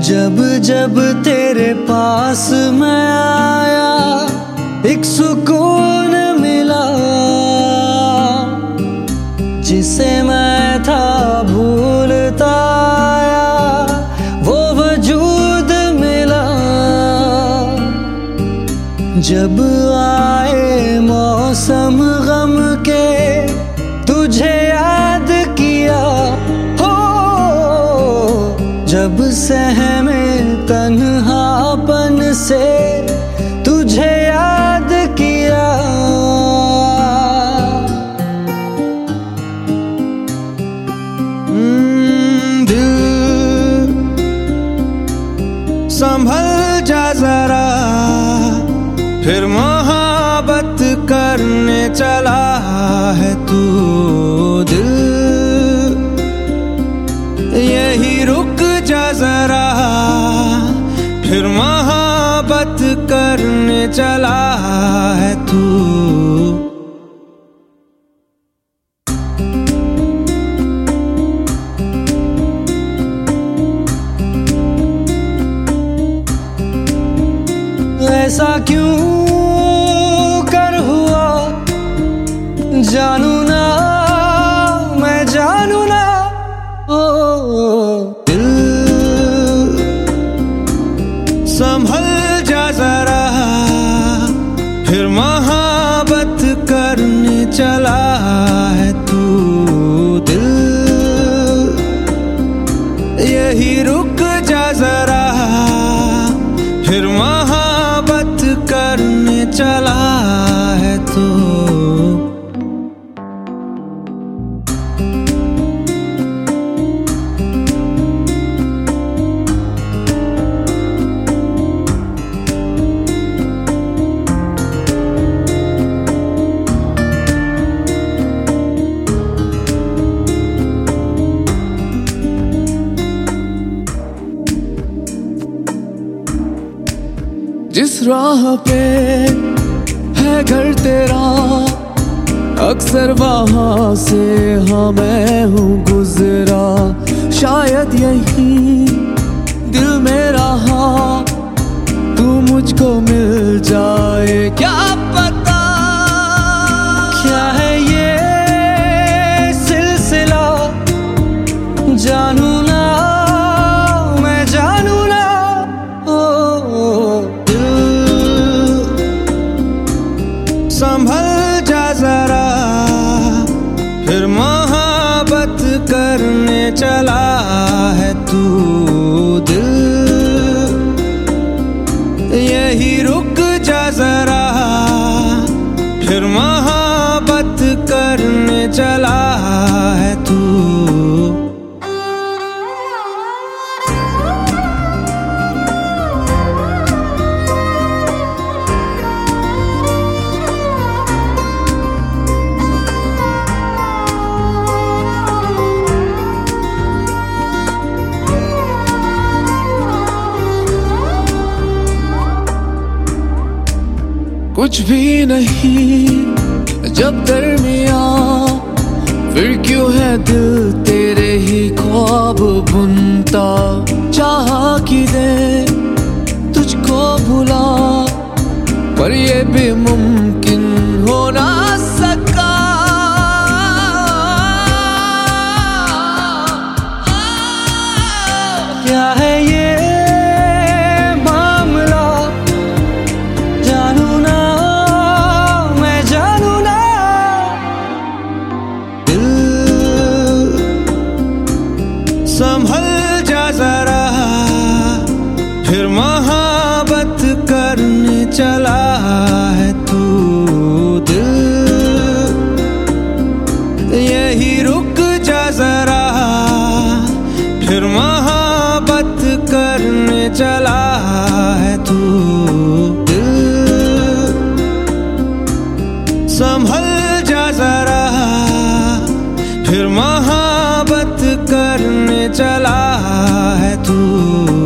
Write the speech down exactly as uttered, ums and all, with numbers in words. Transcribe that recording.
जब जब तेरे पास मैं आया एक सुकून मिला, जिसे मैं था भूलता आया वो वजूद मिला। जब आए मौसम गम के तुझे याद किया, हो जब सहमे तन्हापन से तुझे याद किया। दिल संभल जा जरा, फिर मोहब्बत करने चला है तू। दिल यही रुक जा जरा, फिर मोहब्बत करने चला है तू। ऐसा क्यों कर हुआ जानू ना, मैं जानू ना। ओ दिल संभल जा जरा, फिर मोहब्बत करने चला है तू। दिल यही रुक जा जरा, फिर मोहब्बत करने चला है तू। जिस राह पे है घर तेरा, अक्सर वहाँ से हाँ मैं हूँ गुजरा। शायद यही दिल में रहा तू मुझको मिल जाए, क्या पता। क्या है ये सिलसिला जानू ना, मैं जानू ना। ओ संभल जा जरा, फिर मोहब्बत करने चला है तू। दिल यही रुक जा जरा, फिर मोहब्बत करने चला है तू। कुछ भी नहीं जब दरमिया, फिर क्यों है दिल तेरे ही ख्वाब बुनता। चाह कि दे तुझको भुला, पर ये भी मुमकिन हो ना सका। क्या है ये संभल जा जरा, फिर मोहब्बत करने चला है तू। दिल यही रुक जा जरा, फिर मोहब्बत करने चला है तू। दिल संभल जा जरा, फिर मोहब्बत करने चला है तू।